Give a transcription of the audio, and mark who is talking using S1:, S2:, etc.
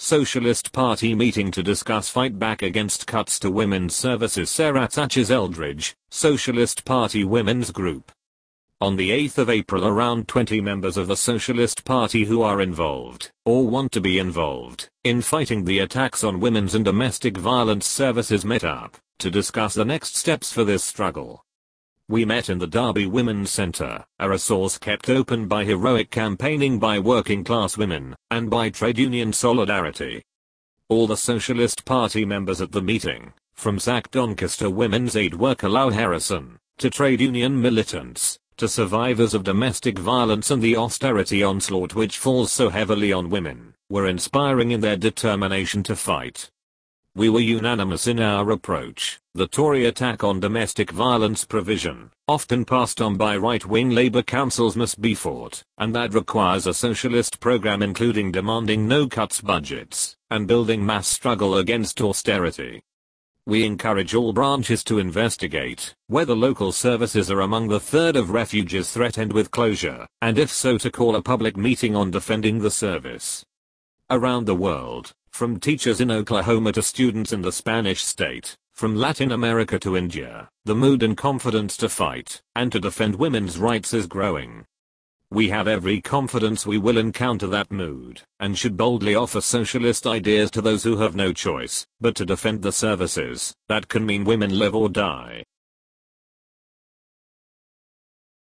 S1: Socialist Party meeting to discuss fight back against cuts to women's services. Sarah Thatcher's Eldridge, Socialist Party Women's Group. On the 8th of April, around 20 members of the Socialist Party who are involved, or want to be involved, in fighting the attacks on women's and domestic violence services met up to discuss the next steps for this struggle. We met in the Derby Women's Centre, a resource kept open by heroic campaigning by working class women, and by trade union solidarity. All the Socialist Party members at the meeting, from SAC Doncaster Women's Aid worker Lau Harrison, to trade union militants, to survivors of domestic violence and the austerity onslaught which falls so heavily on women, were inspiring in their determination to fight. We were unanimous in our approach. The Tory attack on domestic violence provision, often passed on by right-wing Labour councils, must be fought, and that requires a socialist programme including demanding no cuts budgets, and building mass struggle against austerity. We encourage all branches to investigate whether local services are among the third of refuges threatened with closure, and if so to call a public meeting on defending the service. Around the world, from teachers in Oklahoma to students in the Spanish state, from Latin America to India, the mood and confidence to fight and to defend women's rights is growing. We have every confidence we will encounter that mood, and should boldly offer socialist ideas to those who have no choice but to defend the services that can mean women live or die.